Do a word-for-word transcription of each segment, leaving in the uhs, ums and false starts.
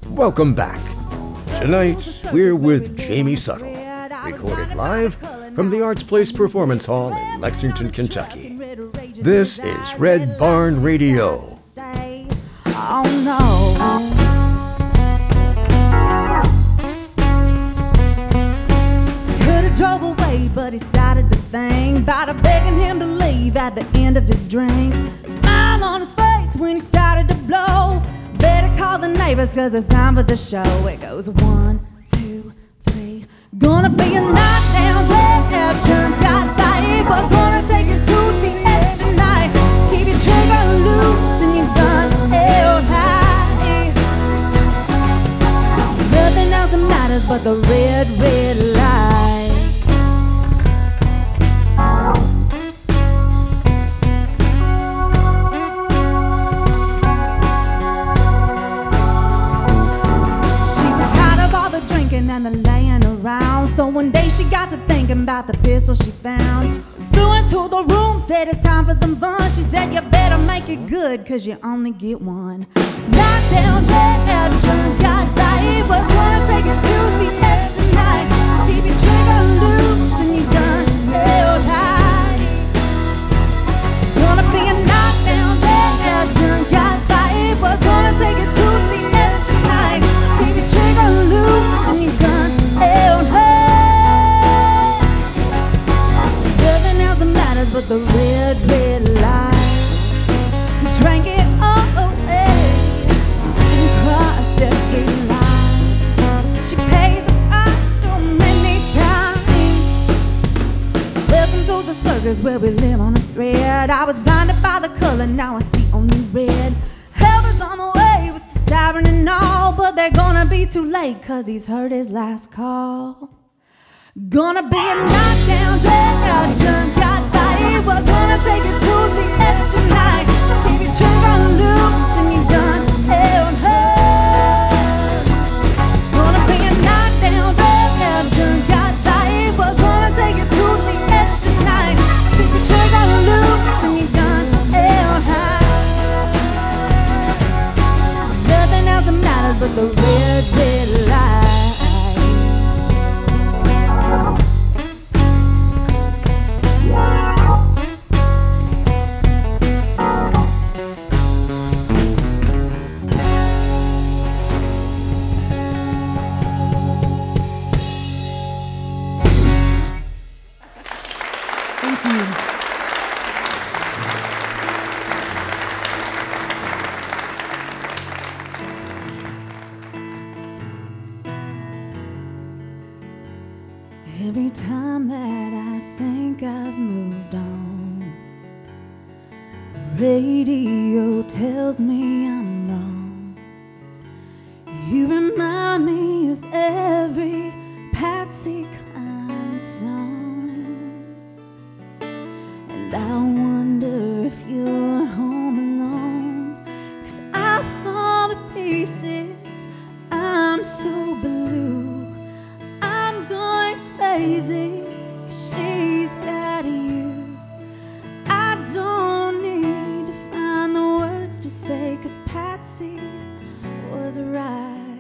Welcome back. Tonight, we're with Jamie Suttle, recorded live from the Arts Place Performance Hall in Lexington, Kentucky. This is Red Barn Radio. Oh no. Could've drove away, but he started to think about her begging him to leave at the end of his drink. Smile on his face when he started to blow. Better call the neighbors, cause it's time for the show. It goes one, two, three. Gonna be a knockdown, red out, jump, got fight. We're gonna take it to the edge tonight. Keep your trigger loose and your gun held high. Nothing else matters but the red, red light. And the laying around. So one day she got to thinking about the pistol she found. Flew into the room, said it's time for some fun. She said you better make it good, cause you only get one. Knockdown, red out, jump, got right. We're gonna take it to the edge tonight. Keep your trigger loose and your gun held high. Gonna be a knockdown, red out, jump, got right. We're gonna take it to the edge tonight. Keep your trigger loose and your gun held high. Nothing else matters but the red, red light. Drank it all away and crossed every line. She paid the price too many times. Welcome to the circus where we live on a thread. I was blinded by the color, now I see only red. Help is on the way with the siren and all, but they're gonna be too late cause he's heard his last call. Gonna be a knockdown, drag out, junk, got fight. We're gonna take it to the edge tonight. Keep your trigger loose and your gun held high. Gonna be a knockdown, drag out, junk, got fight. We're gonna take it to the edge tonight. Keep your trigger loose and your gun held high. Nothing else matters but the red, red light. Every time that I think I've moved on, the radio tells me I'm wrong. You remind me of every Patsy Cline song, and I wonder if you're home alone, 'cause I fall to pieces, I'm so blue. Crazy, she's got you. I don't need to find the words to say, 'cause Patsy was right.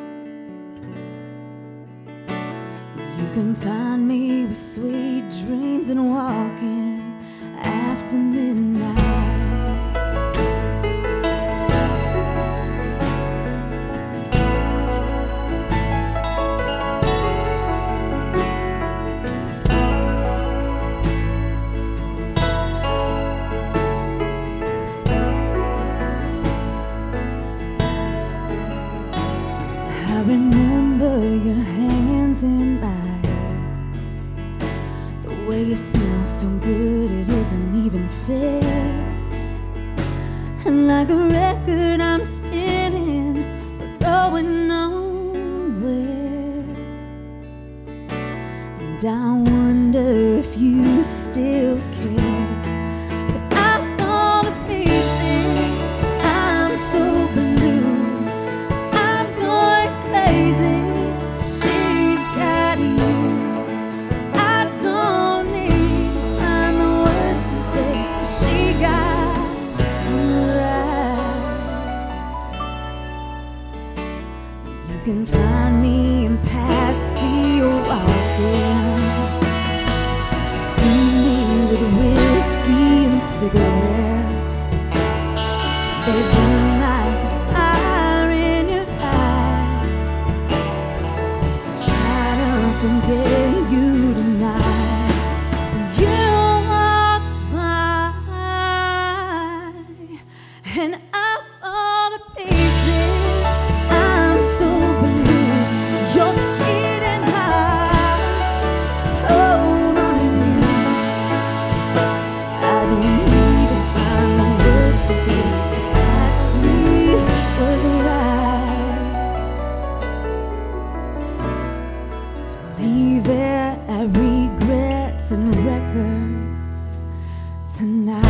You can find me with sweet dreams and walking after midnight. Remember your hands in mine. The way you smell so good, it isn't even fair. And like a record I'm spinning, but going nowhere. And I wonder if you still care. But I fall to pieces, I'm so blue. She's got you. I don't need to find the words to say, 'cause she got me right. can find me in Patsy walking. Feed me with whiskey and cigarettes. They burn like a fire in your eyes. Try to forget you tonight. You walk by and I fall to pieces. I'm so blue. You're cheating hard. Hold on to you. I don't need to find the words to say, 'cause Patsy was right. So leave it at regrets and records tonight.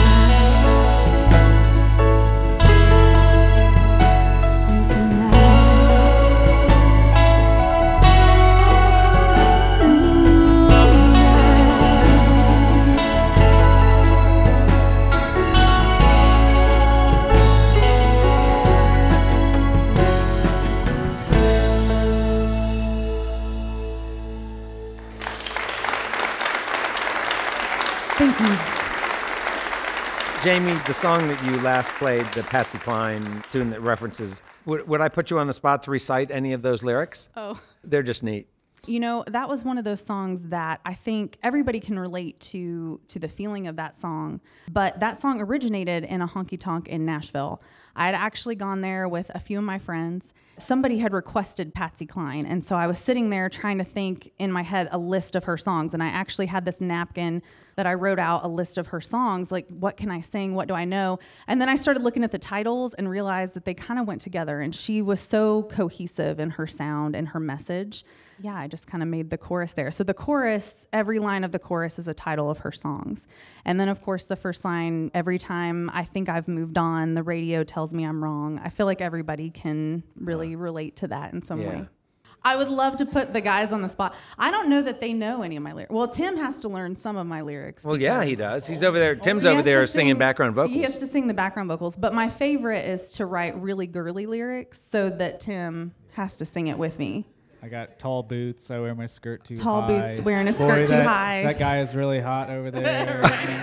Thank you. Jamie, the song that you last played, the Patsy Cline tune that references, would, would I put you on the spot to recite any of those lyrics? Oh. They're just neat. You know, that was one of those songs that I think everybody can relate to to the feeling of that song. But that song originated in a honky tonk in Nashville. I had actually gone there with a few of my friends. Somebody had requested Patsy Cline, and so I was sitting there trying to think in my head a list of her songs, and I actually had this napkin that I wrote out a list of her songs, like what can I sing, what do I know? And then I started looking at the titles and realized that they kind of went together, and she was so cohesive in her sound and her message. Yeah, I just kind of made the chorus there. So the chorus, every line of the chorus is a title of her songs. And then, of course, the first line, every time I think I've moved on, the radio tells me I'm wrong. I feel like everybody can really relate to that in some Yeah. way. I would love to put the guys on the spot. I don't know that they know any of my lyrics. Well, Tim has to learn some of my lyrics. Well, yeah, he because does. He's over there. Tim's he over has there to singing sing- background vocals. He has to sing the background vocals. But my favorite is to write really girly lyrics so that Tim has to sing it with me. I got tall boots. I wear my skirt too Tall high. boots, wearing a Boy, skirt too that, high. That guy is really hot over there.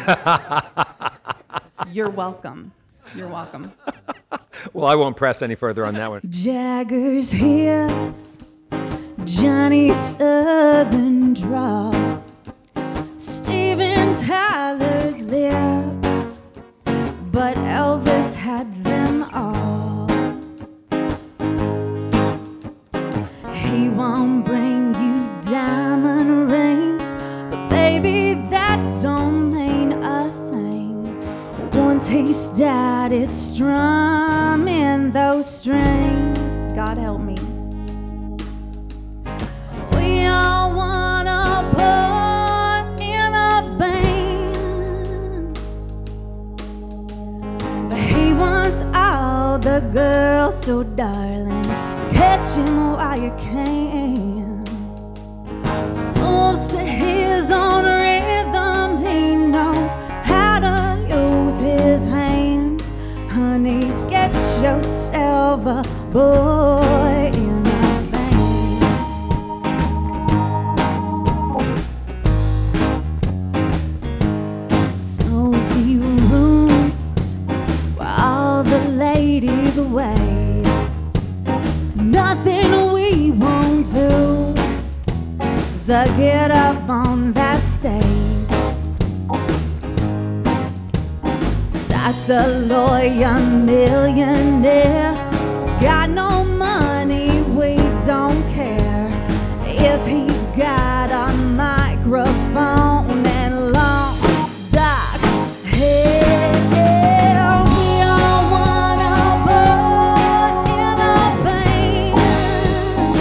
You're welcome. You're welcome. Well, I won't press any further on that one. Jagger's hips, Johnny Southern draw, Steven Tyler's lips, but Elvis had them all. He won't bring you diamond rings, but baby, that don't mean a thing. Once he's died, it's strumming those strings. God help me. We all wanna put in a band, but he wants all the girls, so darling, catch him while you can. Moves to his own rhythm, he knows how to use his hands. Honey, get yourself a boy in a band. Smoky rooms where all the ladies wait. Nothing we won't do to get up on that stage. Doctor, lawyer, millionaire, got no money, we don't care. If he's got a microphone and long dark hair, we all wanna put in a band,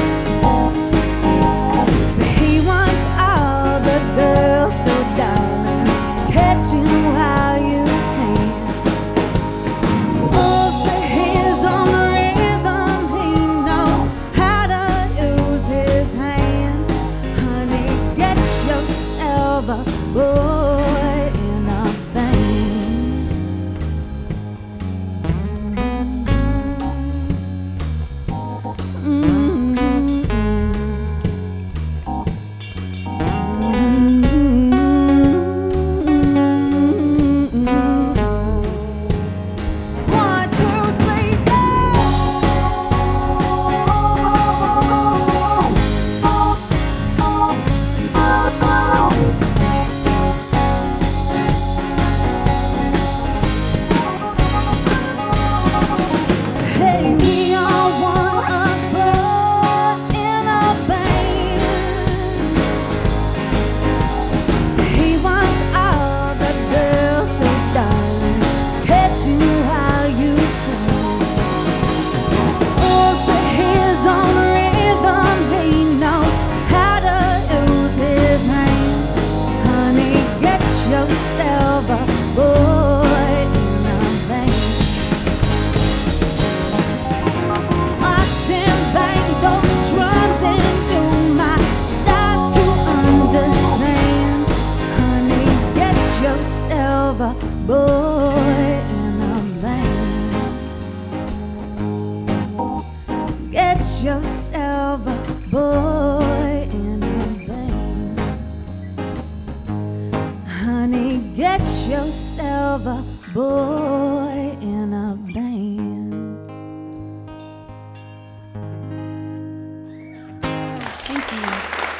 but he wants all the girls, so darling, catch him while you can. Moves to his own rhythm, yourself a boy in a band. Honey, get yourself a boy in a band. Thank you.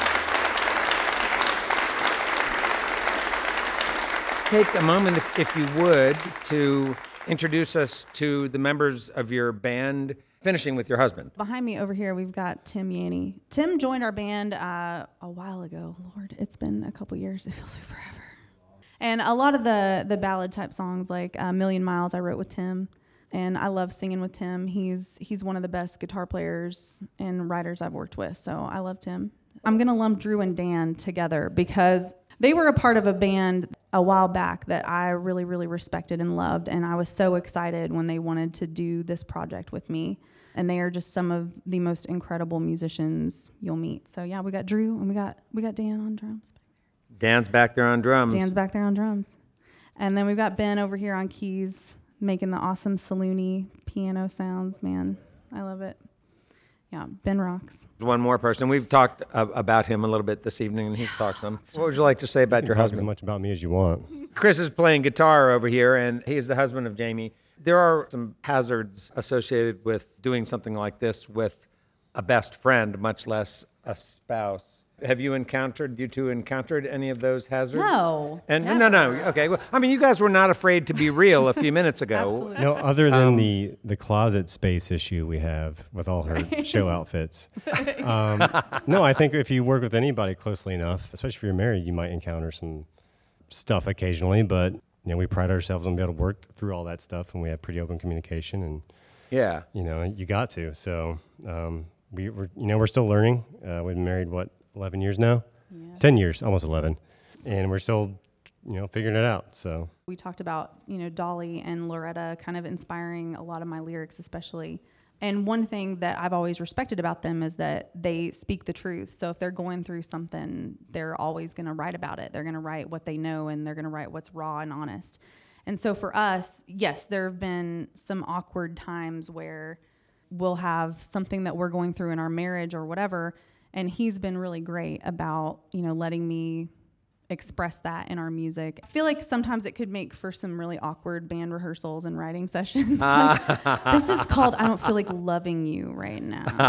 Take a moment, if, if you would, to introduce us to the members of your band, finishing with your husband. Behind me over here, we've got Tim Yanni. Tim joined our band uh, a while ago. Lord, it's been a couple years. It feels like forever. And a lot of the the ballad type songs, like A Million Miles, I wrote with Tim. And I love singing with Tim. He's he's one of the best guitar players and writers I've worked with, so I love Tim. I'm going to lump Drew and Dan together because they were a part of a band a while back that I really, really respected and loved, and I was so excited when they wanted to do this project with me. And they are just some of the most incredible musicians you'll meet. So yeah, we got Drew and we got we got Dan on drums. Dan's back there on drums. Dan's back there on drums. And then we've got Ben over here on keys, making the awesome saloony piano sounds. Man, I love it. Yeah, Ben rocks. One more person. We've talked uh, about him a little bit this evening, and he's talked some. What would you like to say about You your can talk husband? as much about me as you want. Chris is playing guitar over here, and he is the husband of Jamie. There are some hazards associated with doing something like this with a best friend, much less a spouse. Have you encountered, you two encountered any of those hazards? No, And never. no, no, okay. Well, I mean, you guys were not afraid to be real a few minutes ago. Absolutely. No, other than Um, the, the closet space issue we have with all her show outfits. Um, no, I think if you work with anybody closely enough, especially if you're married, you might encounter some stuff occasionally, but you know, we pride ourselves on being able to work through all that stuff, and we have pretty open communication, and Yeah. you know, you got to. So um, we were, you know, we're still learning. Uh, we've been married, what, eleven years now? Yes. ten years, almost eleven. And we're still, you know, figuring it out, so. We talked about, you know, Dolly and Loretta kind of inspiring a lot of my lyrics, especially. And one thing that I've always respected about them is that they speak the truth. So if they're going through something, they're always going to write about it. They're going to write what they know, and they're going to write what's raw and honest. And so for us, yes, there have been some awkward times where we'll have something that we're going through in our marriage or whatever, and he's been really great about, you know, letting me express that in our music. I feel like sometimes it could make for some really awkward band rehearsals and writing sessions. Like, this is called I Don't Feel Like Loving You right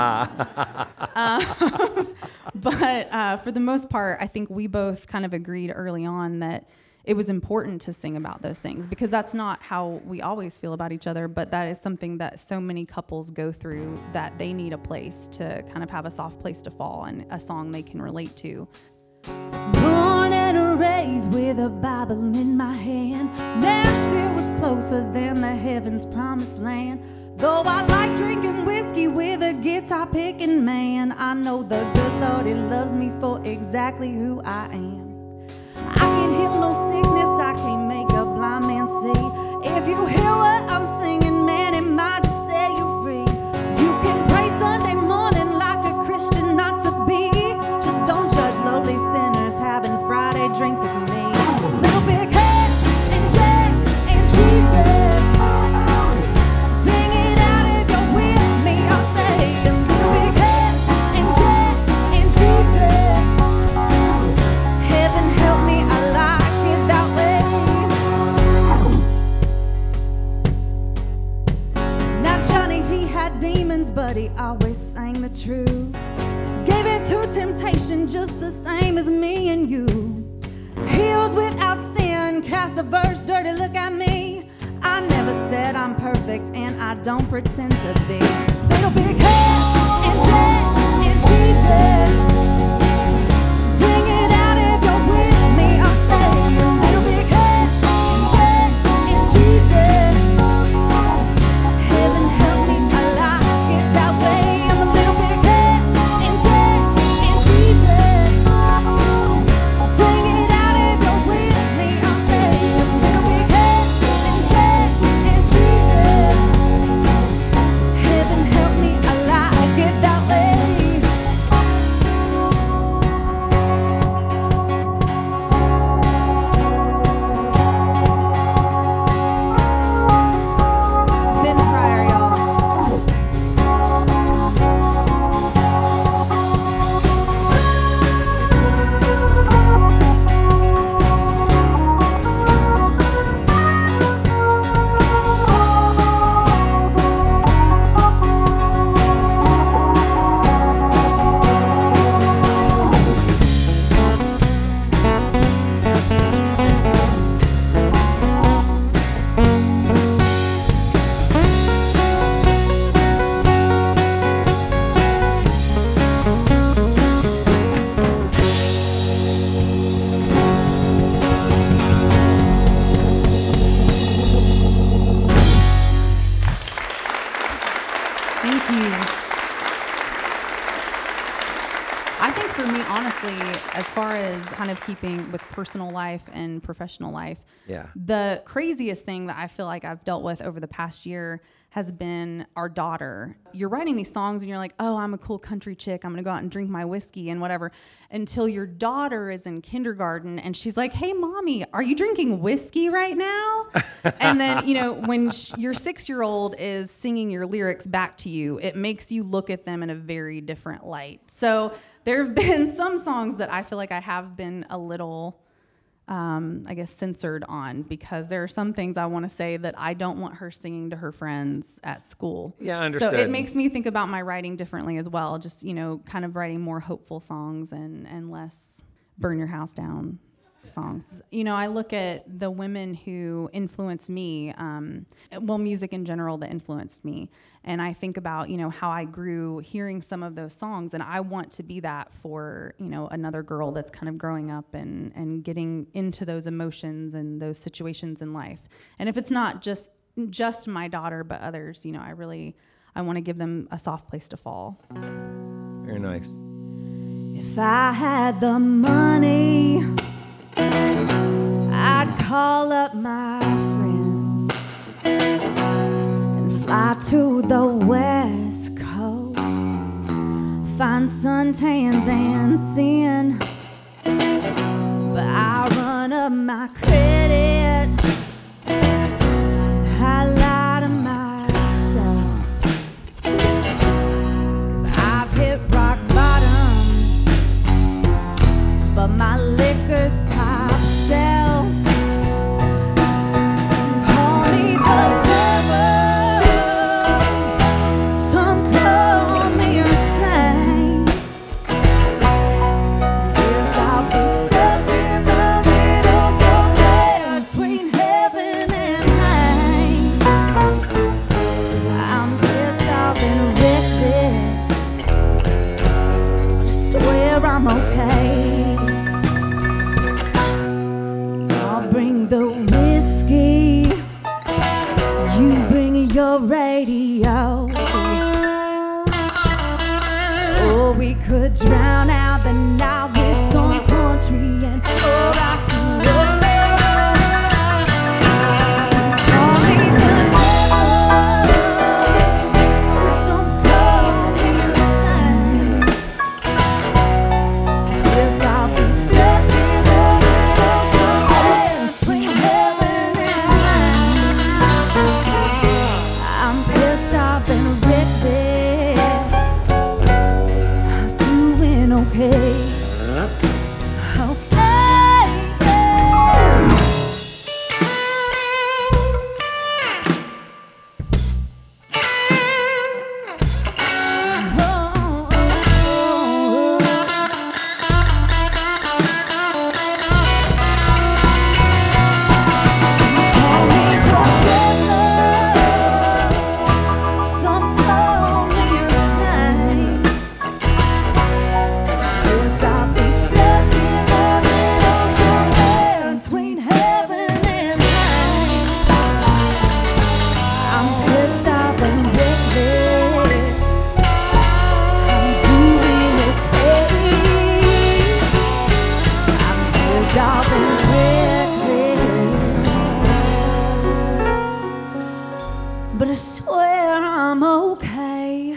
now. um, but uh, for the most part, I think we both kind of agreed early on that it was important to sing about those things, because that's not how we always feel about each other, but that is something that so many couples go through, that they need a place to kind of have a soft place to fall and a song they can relate to. Born and raised with a Bible in my hand, Nashville was closer than the heaven's promised land. Though I like drinking whiskey with a guitar picking man, I know the good Lord, He loves me for exactly who I am. I can't heal no sickness, I can't make a blind man see. If you hear what I'm singing, man, it might just set you free. You can pray Sunday morning like a Christian not to be. Just don't judge lowly sinners having Friday drinks with me. Little big head and Jack and Jesus. Sing it out if you're with me, I'll say. A little big head and Jack and Jesus. Heaven help me, I like it that way. Now Johnny, he had demons, but he always sang the truth. Gave it to temptation just the same as me and you. Heels without sin, cast the verse, dirty look at me. I never said I'm perfect, and I don't pretend to be. Little big head and Jack and Jesus. Sing it out if you're with me, I'll say. A little big head and Jack and Jesus. Heaven help me, I like it that way. I'm a little big head and Jack and Jesus. Sing it out if you're with me, I'll say. A little big head and Jack and Jesus. Heaven help me, I like I think for me, honestly, as far as kind of keeping with personal life and professional life, Yeah. the craziest thing that I feel like I've dealt with over the past year has been our daughter. You're writing these songs and you're like, oh, I'm a cool country chick. I'm gonna go out and drink my whiskey and whatever. Until your daughter is in kindergarten and she's like, hey, mommy, are you drinking whiskey right now? And then, you know, when sh- your six-year-old is singing your lyrics back to you, it makes you look at them in a very different light. So there have been some songs that I feel like I have been a little... Um, I guess censored on, because there are some things I want to say that I don't want her singing to her friends at school. Yeah, understood. So it makes me think about my writing differently as well. Just, you know, kind of writing more hopeful songs and, and less burn your house down songs. You know, I look at the women who influenced me, um, well, music in general that influenced me. And I think about, you know, how I grew hearing some of those songs, and I want to be that for, you know, another girl that's kind of growing up and, and getting into those emotions and those situations in life. And if it's not just just my daughter, but others, you know, I really, I want to give them a soft place to fall. Very nice. If I had the money, I'd call up my friends and fly to the West Coast, find suntans and sin. But I run up my credit and I lie to myself, 'cause I've hit rock bottom, but my liquor's top shelf. Some call me the devil, some call me a saint. Yes, I'll be stuck in the middle somewhere between heaven and hell. I'm pissed off and reckless, I swear I'm okay. Bring the whiskey, you bring your radio. Or we could drown out the night with some country and old rock and roll. Some call me the devil, some call me a saint. Yes, I'll be stuck in the middle somewhere between heaven and hell. I'm pissed off and reckless, doing okay. But I swear I'm okay.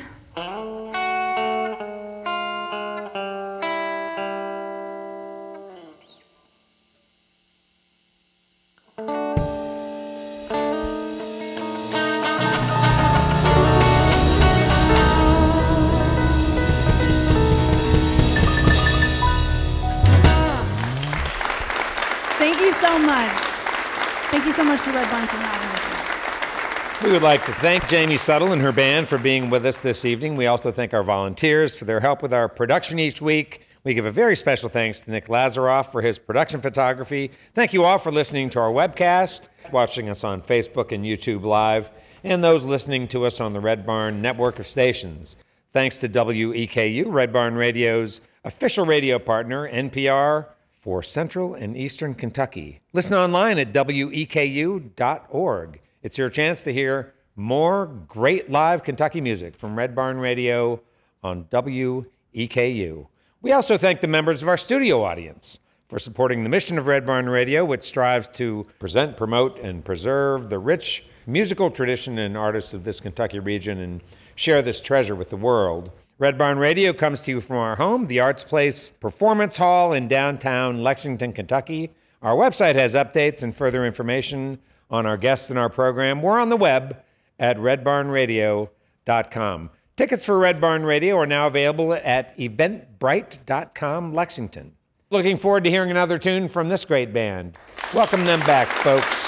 Thank you so much. Thank you so much to Red Barn for having us. We would like to thank Jamie Suttle and her band for being with us this evening. We also thank our volunteers for their help with our production each week. We give a very special thanks to Nick Lazaroff for his production photography. Thank you all for listening to our webcast, watching us on Facebook and YouTube Live, and those listening to us on the Red Barn network of stations. Thanks to W E K U, Red Barn Radio's official radio partner, N P R, for Central and Eastern Kentucky. Listen online at W E K U dot org. It's your chance to hear more great live Kentucky music from Red Barn Radio on W E K U. We also thank the members of our studio audience for supporting the mission of Red Barn Radio, which strives to present, promote, and preserve the rich musical tradition and artists of this Kentucky region and share this treasure with the world. Red Barn Radio comes to you from our home, the Arts Place Performance Hall in downtown Lexington, Kentucky. Our website has updates and further information on our guests and our program. We're on the web at red barn radio dot com. Tickets for Red Barn Radio are now available at eventbrite dot com Lexington. Looking forward to hearing another tune from this great band. Welcome them back, folks.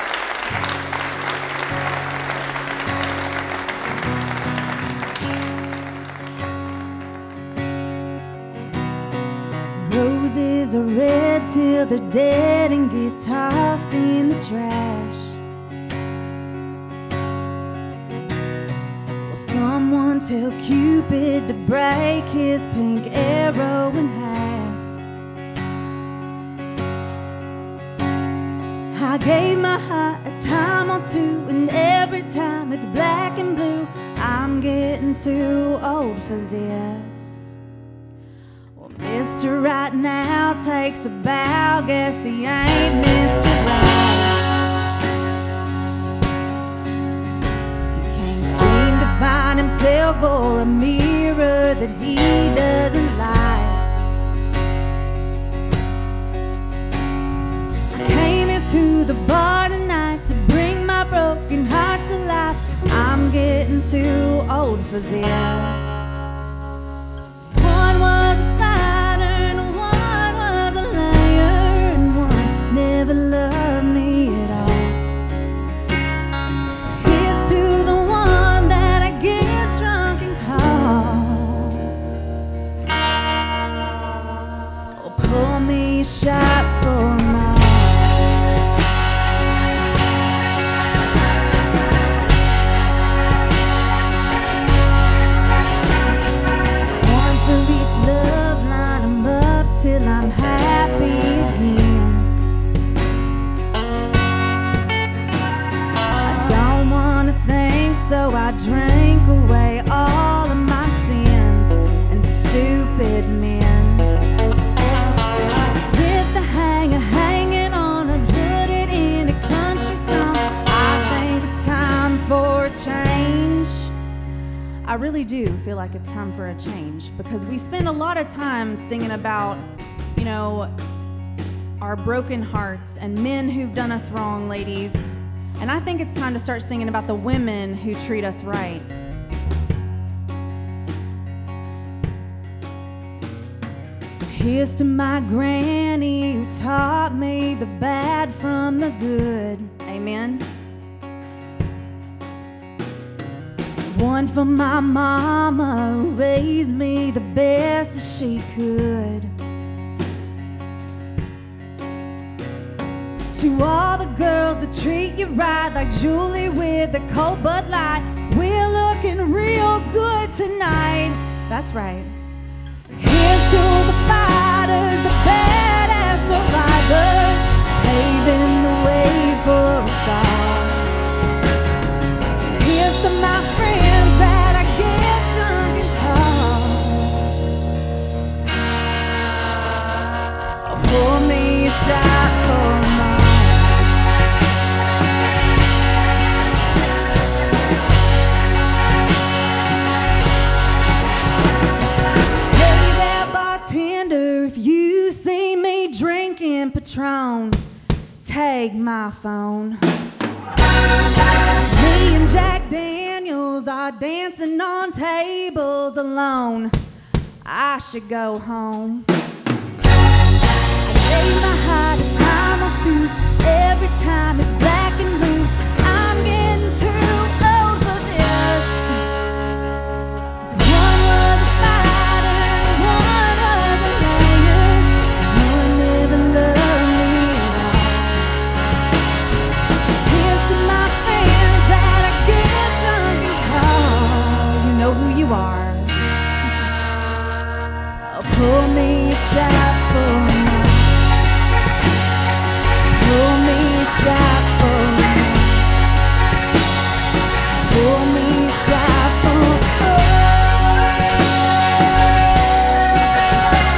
Roses are red till they're dead and get tossed in the trash. Well, someone tell Cupid to break his pink arrow in half. I gave my heart a time or two, and every time it's black and blue. I'm getting too old for this. Mister Right now takes a bow, guess he ain't Mister Right. He can't seem to find himself or a mirror that he doesn't like. I came here to the bar tonight to bring my broken heart to life. I'm getting too old for this. One was a fighter and one was a liar, and one never loved me at all. Here's to the one that I get drunk and call. Oh, pour me a shot for my love, line 'em up till I'm happy again. I don't wanna think, so I drank away all of my sins and stupid men. With the hanger hanging on, I put it in a country song. I think it's time for a change. I really do feel like it's time for a change, because we spend a lot of time singing about, you know, our broken hearts and men who've done us wrong, ladies. And I think it's time to start singing about the women who treat us right. So here's to my granny who taught me the bad from the good. Amen. One for my mama who raised me the best that she could. To all the girls that treat you right, like Julie with the cold Bud Light. We're looking real good tonight. That's right. Here's to the fighters, the badass survivors, paving the way for us all. And here's to my friends that I get drunk and call. Pour me a shot for my bartender, if you see me drinking Patron, take my phone. Me and Jack Daniels are dancing on tables alone. I should go home. I gave my heart a time or two. Every time it's black and blue. I'm getting too old for this. So one was a fighter, one was a liar, one never loved me at all. Here's to my friends that I get drunk and call. You know who you are. Oh, pour me a shot for my. Pour me a shot for my. Pour me a shot for my.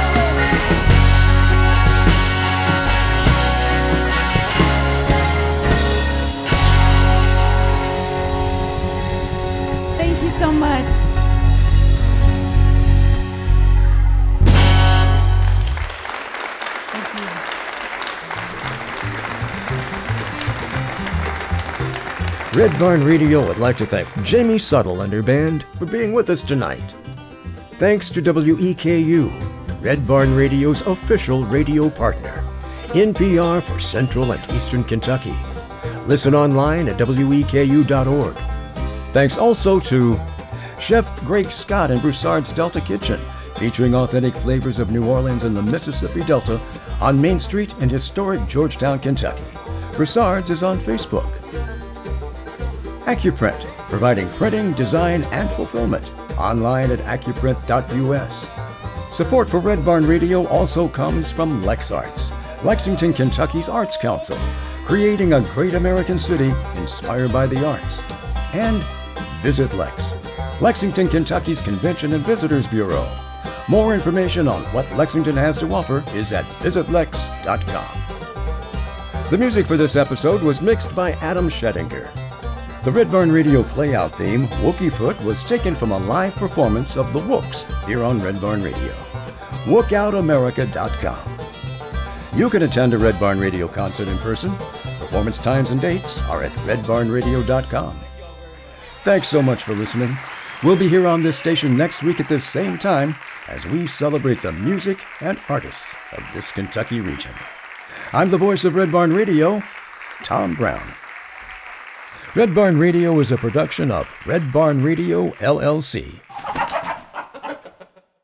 Red Barn Radio would like to thank Jamie Suttle and her band for being with us tonight. Thanks to W E K U, Red Barn Radio's official radio partner, N P R for Central and Eastern Kentucky. Listen online at W E K U dot org. Thanks also to Chef Greg Scott and Broussard's Delta Kitchen, featuring authentic flavors of New Orleans and the Mississippi Delta on Main Street in historic Georgetown, Kentucky. Broussard's is on Facebook. Accuprint, providing printing, design, and fulfillment. Online at accuprint dot U S. Support for Red Barn Radio also comes from LexArts, Lexington, Kentucky's Arts Council, creating a great American city inspired by the arts. And Visit Lex, Lexington, Kentucky's Convention and Visitors Bureau. More information on what Lexington has to offer is at visit lex dot com. The music for this episode was mixed by Adam Schettinger. The Red Barn Radio Playout theme, Wookie Foot, was taken from a live performance of the Wooks here on Red Barn Radio. wook out america dot com. You can attend a Red Barn Radio concert in person. Performance times and dates are at red barn radio dot com. Thanks so much for listening. We'll be here on this station next week at the same time as we celebrate the music and artists of this Kentucky region. I'm the voice of Red Barn Radio, Tom Brown. Red Barn Radio is a production of Red Barn Radio, L L C.